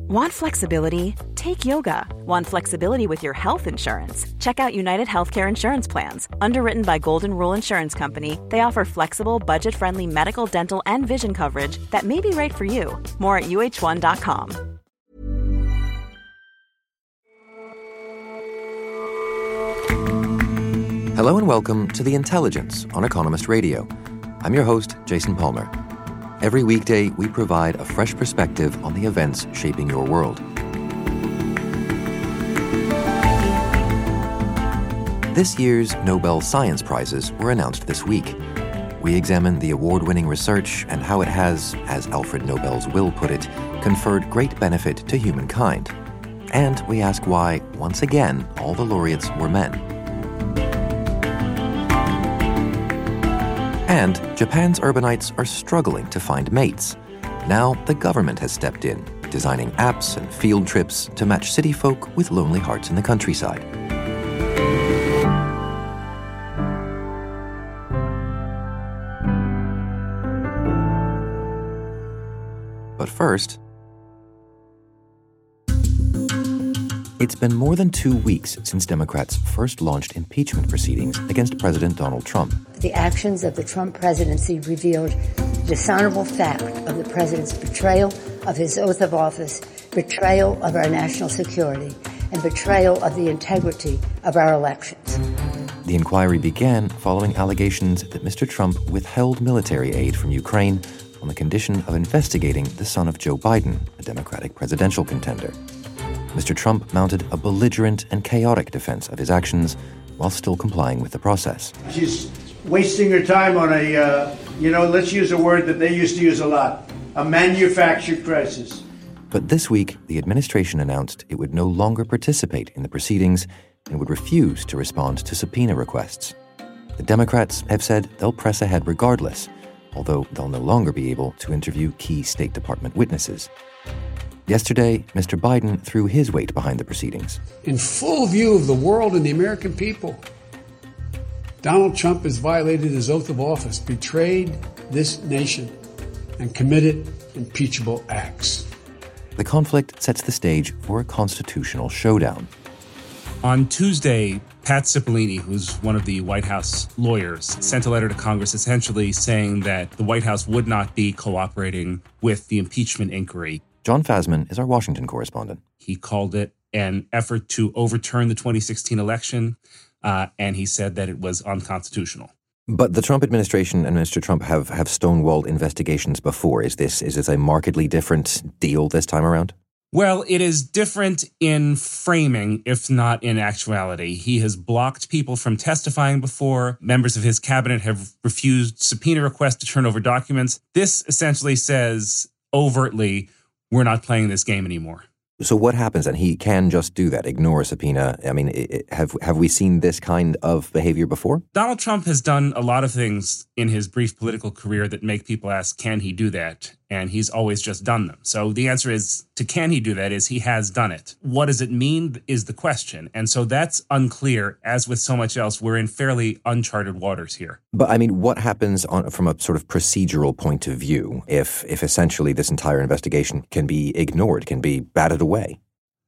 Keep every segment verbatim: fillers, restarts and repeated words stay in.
Want flexibility? Take yoga. Want flexibility with your health insurance? Check out United Healthcare Insurance Plans. Underwritten by Golden Rule Insurance Company, they offer flexible, budget-friendly medical, dental, and vision coverage that may be right for you. More at U H one dot com. Hello and welcome to The Intelligence on Economist Radio. I'm your host, Jason Palmer. Every weekday, we provide a fresh perspective on the events shaping your world. This year's Nobel Science Prizes were announced this week. We examine the award-winning research and how it has, as Alfred Nobel's will put it, conferred great benefit to humankind. And we ask why, once again, all the laureates were men. And Japan's urbanites are struggling to find mates. Now the government has stepped in, designing apps and field trips to match city folk with lonely hearts in the countryside. But first, it's been more than two weeks since Democrats first launched impeachment proceedings against President Donald Trump. The actions of the Trump presidency revealed the dishonorable fact of the president's betrayal of his oath of office, betrayal of our national security, and betrayal of the integrity of our elections. The inquiry began following allegations that Mister Trump withheld military aid from Ukraine on the condition of investigating the son of Joe Biden, a Democratic presidential contender. Mister Trump mounted a belligerent and chaotic defense of his actions while still complying with the process. She's wasting her time on a, uh, you know, let's use a word that they used to use a lot, a manufactured crisis. But this week, the administration announced it would no longer participate in the proceedings and would refuse to respond to subpoena requests. The Democrats have said they'll press ahead regardless, although they'll no longer be able to interview key State Department witnesses. Yesterday, Mister Biden threw his weight behind the proceedings. In full view of the world and the American people, Donald Trump has violated his oath of office, betrayed this nation, and committed impeachable acts. The conflict sets the stage for a constitutional showdown. On Tuesday, Pat Cipollone, who's one of the White House lawyers, sent a letter to Congress essentially saying that the White House would not be cooperating with the impeachment inquiry. John Fasman is our Washington correspondent. He called it an effort to overturn the twenty sixteen election, uh, and he said that it was unconstitutional. But the Trump administration and Mister Trump have, have stonewalled investigations before. Is this is this a markedly different deal this time around? Well, it is different in framing, if not in actuality. He has blocked people from testifying before. Members of his cabinet have refused subpoena requests to turn over documents. This essentially says overtly, we're not playing this game anymore. So what happens then? He can just do that, ignore a subpoena. I mean, it, have have we seen this kind of behavior before? Donald Trump has done a lot of things in his brief political career that make people ask, can he do that? And he's always just done them. So the answer is to can he do that is he has done it. What does it mean is the question. And so that's unclear. As with so much else, we're in fairly uncharted waters here. But I mean, what happens on, from a sort of procedural point of view if if essentially this entire investigation can be ignored, can be batted away?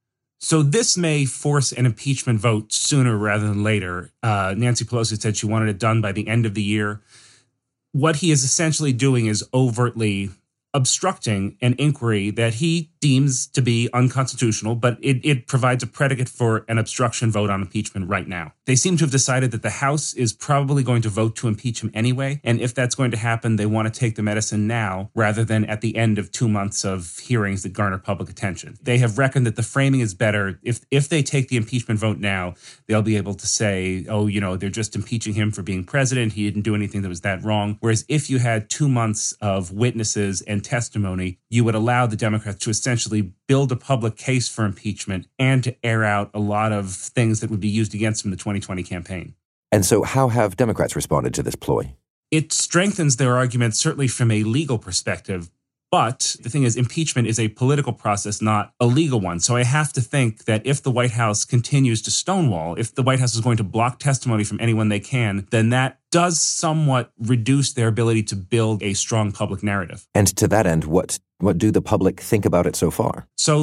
So this may force an impeachment vote sooner rather than later. Uh, Nancy Pelosi said she wanted it done by the end of the year. What he is essentially doing is overtly obstructing an inquiry that he deems to be unconstitutional, but it, it provides a predicate for an obstruction vote on impeachment right now. They seem to have decided that the House is probably going to vote to impeach him anyway, and if that's going to happen, they want to take the medicine now rather than at the end of two months of hearings that garner public attention. They have reckoned that the framing is better. If if they take the impeachment vote now, they'll be able to say, oh, you know, they're just impeaching him for being president. He didn't do anything that was that wrong. Whereas if you had two months of witnesses and testimony, you would allow the Democrats to essentially build a public case for impeachment and to air out a lot of things that would be used against him in the twenty twenty campaign. And so how have Democrats responded to this ploy? It strengthens their argument, certainly from a legal perspective. But the thing is, impeachment is a political process, not a legal one. So I have to think that if the White House continues to stonewall, if the White House is going to block testimony from anyone they can, then that does somewhat reduce their ability to build a strong public narrative. And to that end, what what do the public think about it so far? So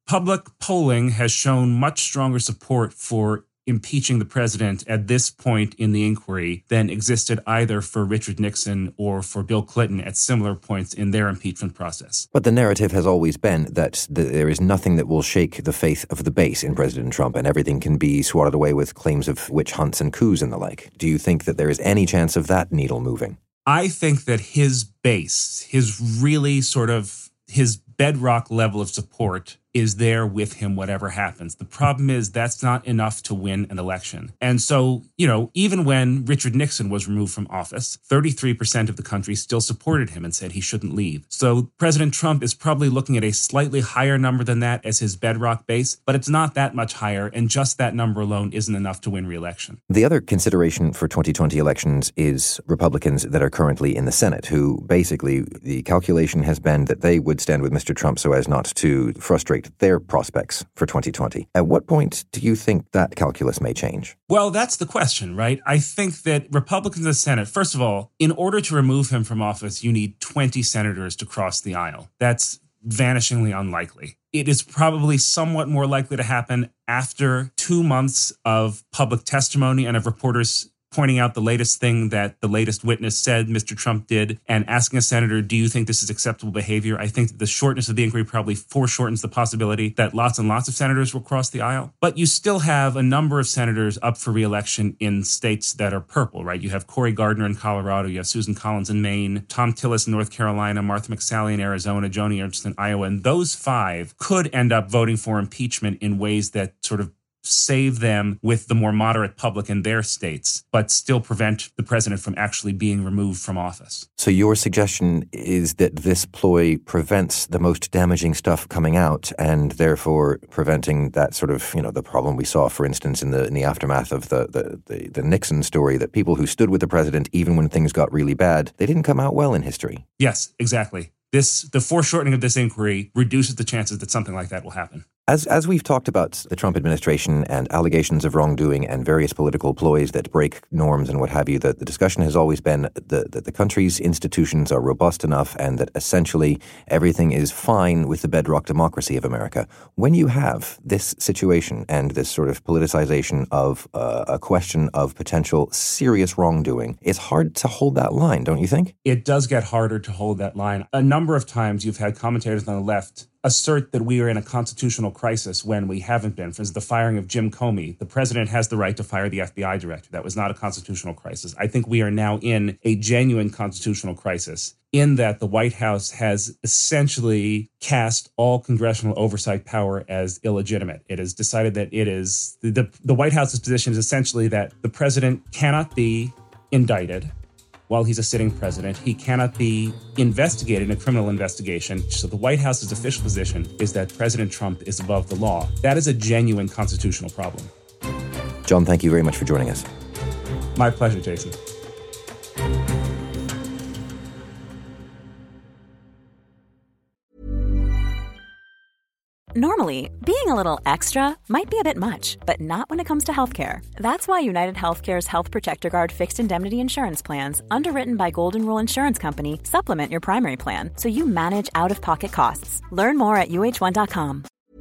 public polling has shown much stronger support for impeaching the president at this point in the inquiry than existed either for Richard Nixon or for Bill Clinton at similar points in their impeachment process. But the narrative has always been that the, there is nothing that will shake the faith of the base in President Trump, and everything can be swatted away with claims of witch hunts and coups and the like. Do you think that there is any chance of that needle moving? I think that his base, his really sort of, his bedrock level of support is there with him whatever happens. The problem is that's not enough to win an election. And so, you know, even when Richard Nixon was removed from office, thirty-three percent of the country still supported him and said he shouldn't leave. So President Trump is probably looking at a slightly higher number than that as his bedrock base, but it's not that much higher, and just that number alone isn't enough to win re-election. The other consideration for twenty twenty elections is Republicans that are currently in the Senate, who basically the calculation has been that they would stand with Mister Trump so as not to frustrate their prospects for twenty twenty. At what point do you think that calculus may change? Well, that's the question, right? I think that Republicans in the Senate, first of all, in order to remove him from office, you need twenty senators to cross the aisle. That's vanishingly unlikely. It is probably somewhat more likely to happen after two months of public testimony and of reporters pointing out the latest thing that the latest witness said Mister Trump did and asking a senator, do you think this is acceptable behavior? I think that the shortness of the inquiry probably foreshortens the possibility that lots and lots of senators will cross the aisle. But you still have a number of senators up for re-election in states that are purple, right? You have Cory Gardner in Colorado, you have Susan Collins in Maine, Tom Tillis in North Carolina, Martha McSally in Arizona, Joni Ernst in Iowa, and those five could end up voting for impeachment in ways that sort of save them with the more moderate public in their states, but still prevent the president from actually being removed from office. So your suggestion is that this ploy prevents the most damaging stuff coming out, and therefore preventing that sort of, you know, the problem we saw, for instance, in the in the aftermath of the the, the, the Nixon story, that people who stood with the president, even when things got really bad, they didn't come out well in history. Yes, exactly. This the foreshortening of this inquiry reduces the chances that something like that will happen. As as we've talked about the Trump administration and allegations of wrongdoing and various political ploys that break norms and what have you, the, the discussion has always been that the, the country's institutions are robust enough and that essentially everything is fine with the bedrock democracy of America. When you have this situation and this sort of politicization of uh, a question of potential serious wrongdoing, it's hard to hold that line, don't you think? It does get harder to hold that line. A number of times you've had commentators on the left assert that we are in a constitutional crisis when we haven't been. For instance, the firing of Jim Comey. The president has the right to fire the F B I director. That was not a constitutional crisis. I think we are now in a genuine constitutional crisis in that the White House has essentially cast all congressional oversight power as illegitimate. It has decided that it is, the, the White House's position is essentially that the president cannot be indicted while he's a sitting president. He cannot be investigated in a criminal investigation. So the White House's official position is that President Trump is above the law. That is a genuine constitutional problem. John, thank you very much for joining us. My pleasure, Jason. Normally, being a little extra might be a bit much, but not when it comes to healthcare. That's why United Healthcare's Health Protector Guard fixed indemnity insurance plans, underwritten by Golden Rule Insurance Company, supplement your primary plan so you manage out-of-pocket costs. Learn more at U H one dot com.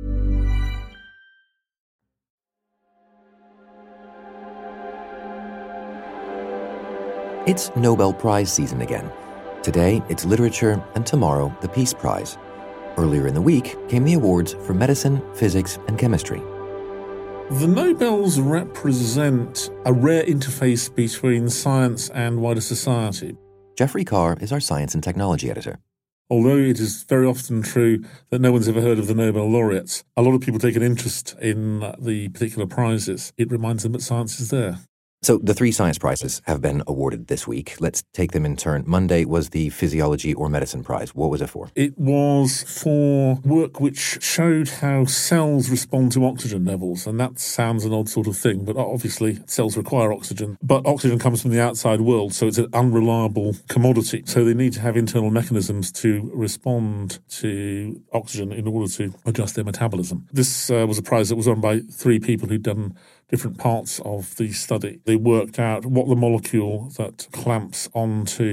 It's Nobel Prize season again. Today, it's literature, and tomorrow, the Peace Prize. Earlier in the week came the awards for medicine, physics, and chemistry. The Nobels represent a rare interface between science and wider society. Jeffrey Carr is our science and technology editor. Although it is very often true that no one's ever heard of the Nobel laureates, a lot of people take an interest in the particular prizes. It reminds them that science is there. So the three science prizes have been awarded this week. Let's take them in turn. Monday was the Physiology or Medicine Prize. What was it for? It was for work which showed how cells respond to oxygen levels. And that sounds an odd sort of thing, but obviously cells require oxygen. But oxygen comes from the outside world, so it's an unreliable commodity. So they need to have internal mechanisms to respond to oxygen in order to adjust their metabolism. This uh, was a prize that was won by three people who'd done different parts of the study. They worked out what the molecule that clamps onto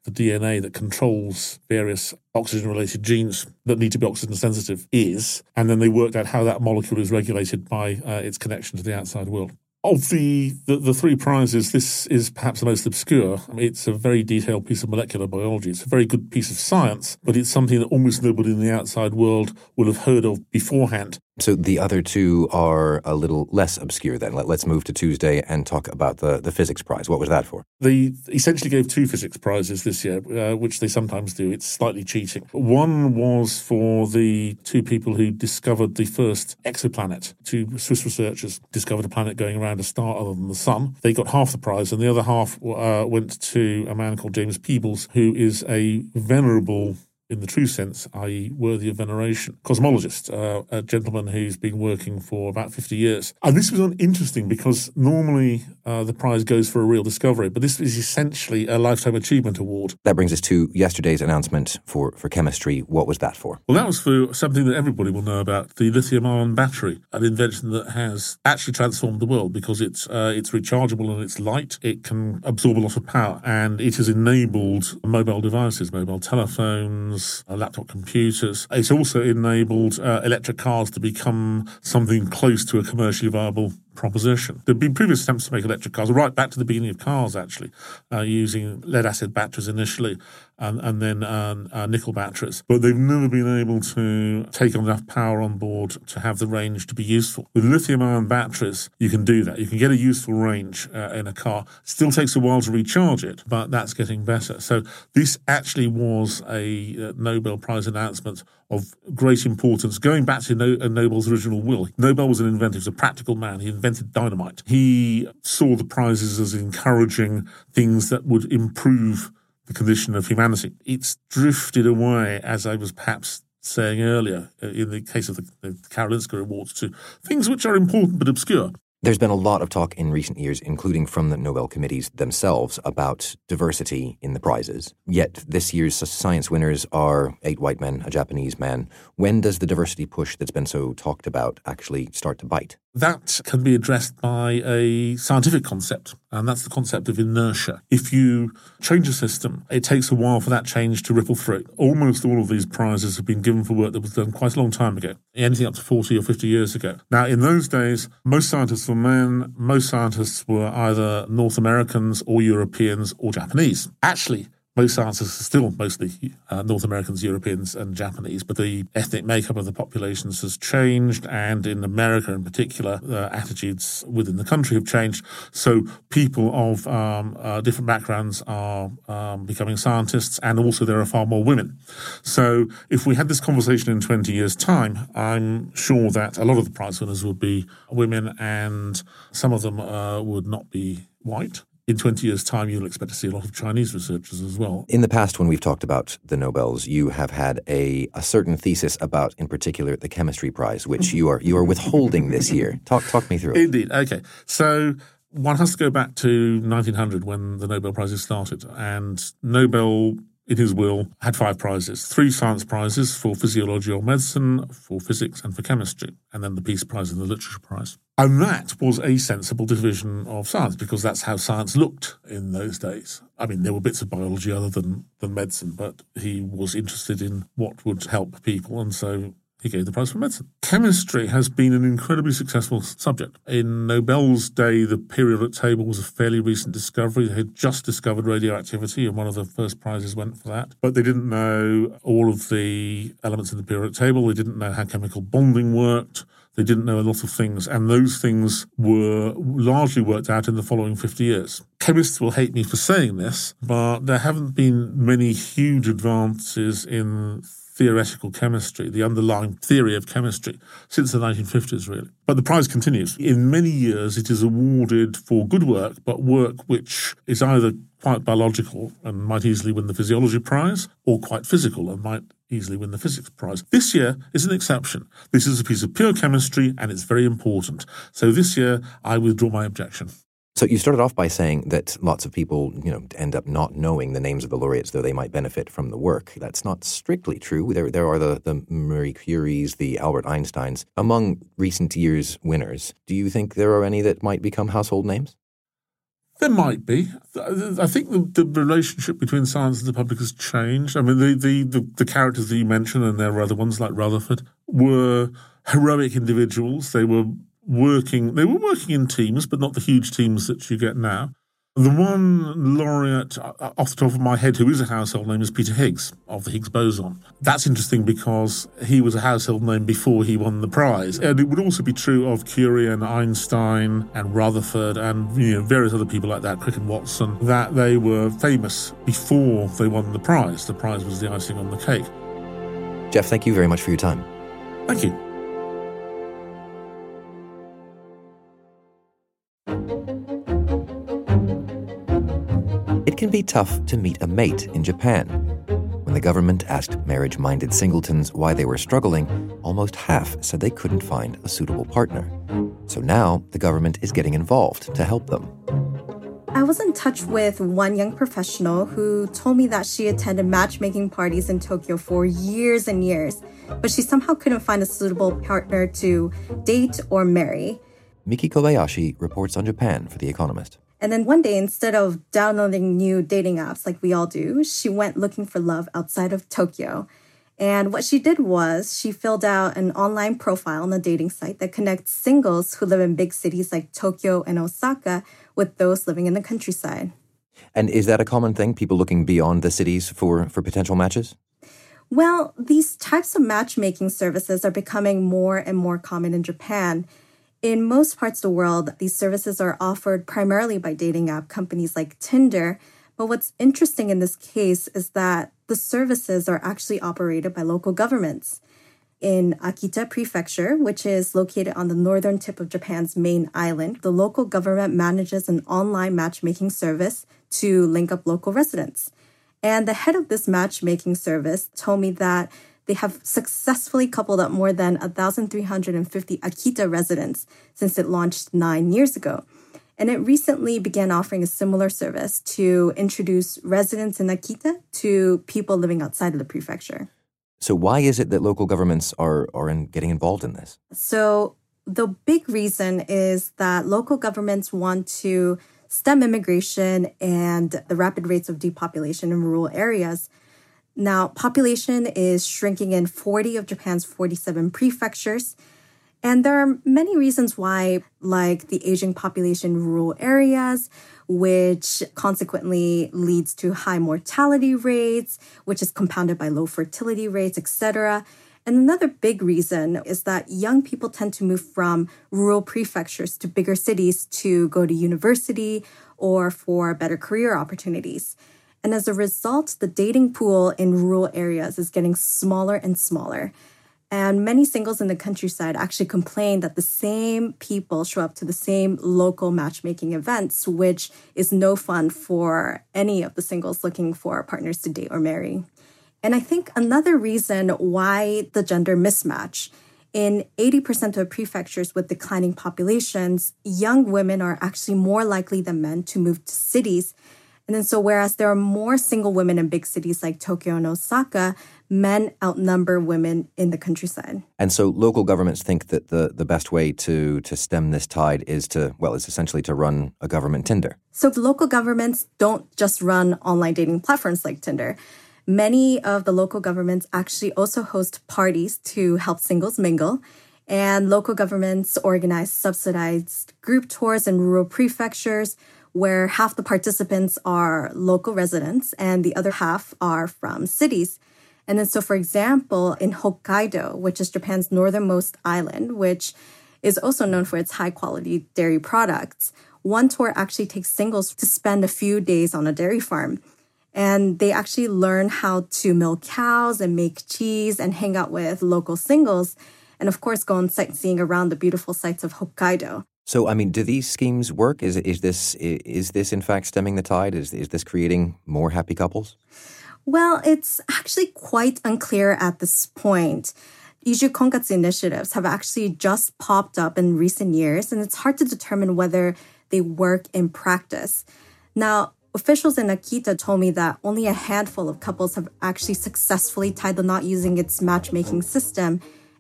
the D N A that controls various oxygen-related genes that need to be oxygen-sensitive is, and then they worked out how that molecule is regulated by uh, its connection to the outside world. Of the, the, the three prizes, this is perhaps the most obscure. I mean, it's a very detailed piece of molecular biology. It's a very good piece of science, but it's something that almost nobody in the outside world will have heard of beforehand. So the other two are a little less obscure then. Let, let's move to Tuesday and talk about the, the physics prize. What was that for? They essentially gave two physics prizes this year, uh, which they sometimes do. It's slightly cheating. One was for the two people who discovered the first exoplanet. Two Swiss researchers discovered a planet going around a star other than the sun. They got half the prize, and the other half uh, went to a man called James Peebles, who is a venerable, in the true sense, that is worthy of veneration, cosmologist, uh, a gentleman who's been working for about fifty years. And this was interesting because normally uh, the prize goes for a real discovery, but this is essentially a Lifetime Achievement Award. That brings us to yesterday's announcement for, for chemistry. What was that for? Well, that was for something that everybody will know about, the lithium-ion battery, an invention that has actually transformed the world because it's, uh, it's rechargeable and it's light. It can absorb a lot of power, and it has enabled mobile devices, mobile telephones, Uh, laptop computers. It's also enabled uh, electric cars to become something close to a commercially viable proposition. There have been previous attempts to make electric cars, right back to the beginning of cars, actually, uh, using lead-acid batteries initially, and, and then um, uh, nickel batteries. But they've never been able to take enough power on board to have the range to be useful. With lithium-ion batteries, you can do that. You can get a useful range uh, in a car. Still takes a while to recharge it, but that's getting better. So this actually was a uh, Nobel Prize announcement of great importance, going back to no- uh, Nobel's original will. Nobel was an inventor. He was a practical man. He invented dynamite. He saw the prizes as encouraging things that would improve the condition of humanity. It's drifted away, as I was perhaps saying earlier, uh, in the case of the, the Karolinska Awards, to things which are important but obscure. There's been a lot of talk in recent years, including from the Nobel committees themselves, about diversity in the prizes. Yet this year's science winners are eight white men, a Japanese man. When does the diversity push that's been so talked about actually start to bite? That can be addressed by a scientific concept, and that's the concept of inertia. If you change a system, it takes a while for that change to ripple through. Almost all of these prizes have been given for work that was done quite a long time ago, anything up to forty or fifty years ago. Now, in those days, most scientists were men, most scientists were either North Americans or Europeans or Japanese. Actually, most scientists are still mostly uh, North Americans, Europeans, and Japanese, but the ethnic makeup of the populations has changed, and in America in particular, uh, attitudes within the country have changed. So people of um, uh, different backgrounds are um, becoming scientists, and also there are far more women. So if we had this conversation in twenty years' time, I'm sure that a lot of the prize winners would be women, and some of them uh, would not be white. In twenty years' time, you'll expect to see a lot of Chinese researchers as well. In the past, when we've talked about the Nobels, you have had a, a certain thesis about, in particular, the chemistry prize, which you are you are withholding this year. Talk talk me through it. Indeed. Okay. So one has to go back to nineteen hundred when the Nobel Prizes started, and Nobel, in his will, had five prizes. Three science prizes for physiology or medicine, for physics and for chemistry, and then the Peace Prize and the Literature Prize. And that was a sensible division of science, because that's how science looked in those days. I mean, there were bits of biology other than, than medicine, but he was interested in what would help people, and so he gave the prize for medicine. Chemistry has been an incredibly successful subject. In Nobel's day, the periodic table was a fairly recent discovery. They had just discovered radioactivity, and one of the first prizes went for that. But they didn't know all of the elements in the periodic table. They didn't know how chemical bonding worked. They didn't know a lot of things, and those things were largely worked out in the following fifty years. Chemists will hate me for saying this, but there haven't been many huge advances in theoretical chemistry, the underlying theory of chemistry, since the nineteen fifties, really. But the prize continues. In many years, it is awarded for good work, but work which is either quite biological and might easily win the physiology prize, or quite physical and might easily win the physics prize. This year is an exception. This is a piece of pure chemistry, and it's very important. So this year, I withdraw my objection. So you started off by saying that lots of people, you know, end up not knowing the names of the laureates, though they might benefit from the work. That's not strictly true. There, there are the, the Marie Curies, the Albert Einsteins. Among recent years' winners, do you think there are any that might become household names? There might be. I think the, the relationship between science and the public has changed. I mean, the, the, the, the characters that you mentioned, and there are other ones like Rutherford, were heroic individuals. They were working. They were working in teams, but not the huge teams that you get now. The one laureate off the top of my head who is a household name is Peter Higgs of the Higgs boson. That's interesting because he was a household name before he won the prize. And it would also be true of Curie and Einstein and Rutherford and you know, various other people like that, Crick and Watson, that they were famous before they won the prize. The prize was the icing on the cake. Jeff, thank you very much for your time. Thank you. It can be tough to meet a mate in Japan. When the government asked marriage-minded singletons why they were struggling, almost half said they couldn't find a suitable partner. So now the government is getting involved to help them. I was in touch with one young professional who told me that she attended matchmaking parties in Tokyo for years and years, but she somehow couldn't find a suitable partner to date or marry. Miki Kobayashi reports on Japan for The Economist. And then one day, instead of downloading new dating apps like we all do, she went looking for love outside of Tokyo. And what she did was she filled out an online profile on a dating site that connects singles who live in big cities like Tokyo and Osaka with those living in the countryside. And is that a common thing, people looking beyond the cities for, for potential matches? Well, these types of matchmaking services are becoming more and more common in Japan. In most parts of the world, these services are offered primarily by dating app companies like Tinder. But what's interesting in this case is that the services are actually operated by local governments. In Akita Prefecture, which is located on the northern tip of Japan's main island, the local government manages an online matchmaking service to link up local residents. And the head of this matchmaking service told me that they have successfully coupled up more than one thousand three hundred fifty Akita residents since it launched nine years ago. And it recently began offering a similar service to introduce residents in Akita to people living outside of the prefecture. So why is it that local governments are, are in getting involved in this? So the big reason is that local governments want to stem immigration and the rapid rates of depopulation in rural areas. Now, population is shrinking in forty of Japan's forty-seven prefectures. And there are many reasons why, like the aging population in rural areas, which consequently leads to high mortality rates, which is compounded by low fertility rates, et cetera. And another big reason is that young people tend to move from rural prefectures to bigger cities to go to university or for better career opportunities. And as a result, the dating pool in rural areas is getting smaller and smaller. And many singles in the countryside actually complain that the same people show up to the same local matchmaking events, which is no fun for any of the singles looking for partners to date or marry. And I think another reason why the gender mismatch, in eighty percent of prefectures with declining populations, young women are actually more likely than men to move to cities. And then so whereas there are more single women in big cities like Tokyo and Osaka, men outnumber women in the countryside. And so local governments think that the, the best way to, to stem this tide is to, well, is essentially to run a government Tinder. So the local governments don't just run online dating platforms like Tinder. Many of the local governments actually also host parties to help singles mingle. And local governments organize subsidized group tours in rural prefectures where half the participants are local residents and the other half are from cities. And then so, for example, in Hokkaido, which is Japan's northernmost island, which is also known for its high-quality dairy products, one tour actually takes singles to spend a few days on a dairy farm. And they actually learn how to milk cows and make cheese and hang out with local singles. And of course, go on sightseeing around the beautiful sights of Hokkaido. So, I mean, do these schemes work? Is is this is this in fact stemming the tide? Is is this creating more happy couples? Well, it's actually quite unclear at this point. Iju Konkatsu initiatives have actually just popped up in recent years, and it's hard to determine whether they work in practice. Now, officials in Akita told me that only a handful of couples have actually successfully tied the knot using its matchmaking system.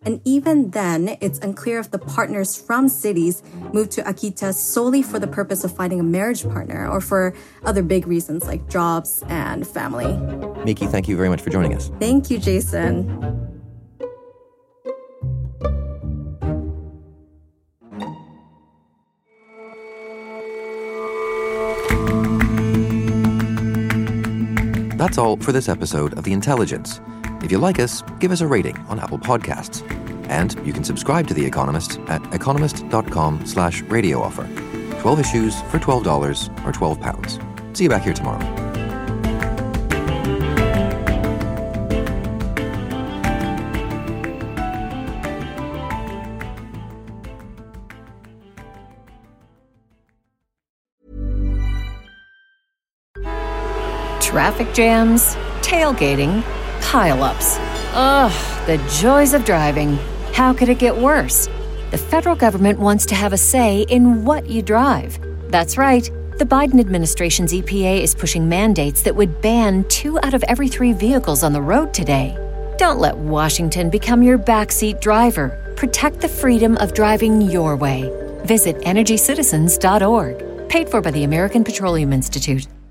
And even then, it's unclear if the partners from cities moved to Akita solely for the purpose of finding a marriage partner or for other big reasons like jobs and family. Miki, thank you very much for joining us. Thank you, Jason. That's all for this episode of The Intelligence. If you like us, give us a rating on Apple Podcasts. And you can subscribe to The Economist at economist.com slash radio offer. twelve issues for twelve dollars or twelve pounds. See you back here tomorrow. Traffic jams, tailgating, pile-ups. Ugh, the joys of driving. How could it get worse? The federal government wants to have a say in what you drive. That's right. The Biden administration's E P A is pushing mandates that would ban two out of every three vehicles on the road today. Don't let Washington become your backseat driver. Protect the freedom of driving your way. Visit energy citizens dot org. Paid for by the American Petroleum Institute.